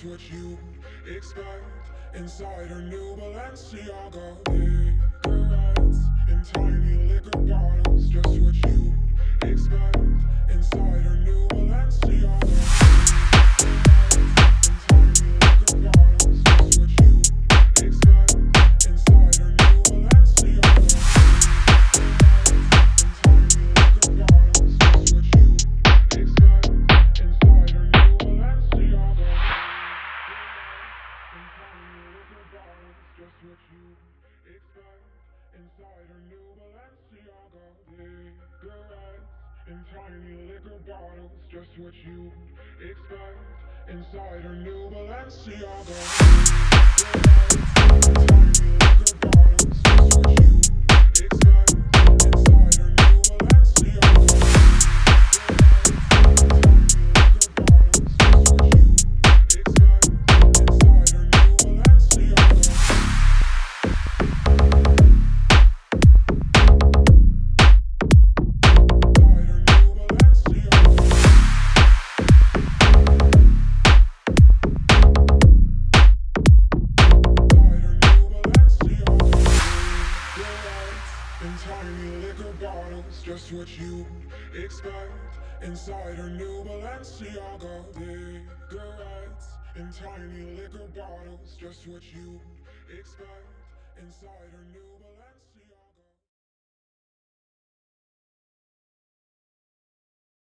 just what you expect. Inside her new Balenciaga, cigarettes in tiny liquor bottles, just what you expect. Inside her new Balenciaga, cigarettes in tiny liquor bottles, just what you expect. Inside her new Balenciaga, cigarettes in tiny liquor bottles, just what you expect. Inside her new Balenciaga, just what you expect. Inside her new Balenciaga, cigarettes in tiny liquor bottles, just what you expect. Inside her new Balenciaga, cigarettes in tiny liquor bottles, just what you expect. Inside her new Balenciaga, cigarettes in tiny liquor bottles, just what you expect. Inside her new Balenciaga. In tiny liquor bottles, just what you expect. Inside her new Balenciaga, cigarettes in tiny liquor bottles, just what you expect. Inside her new Balenciaga.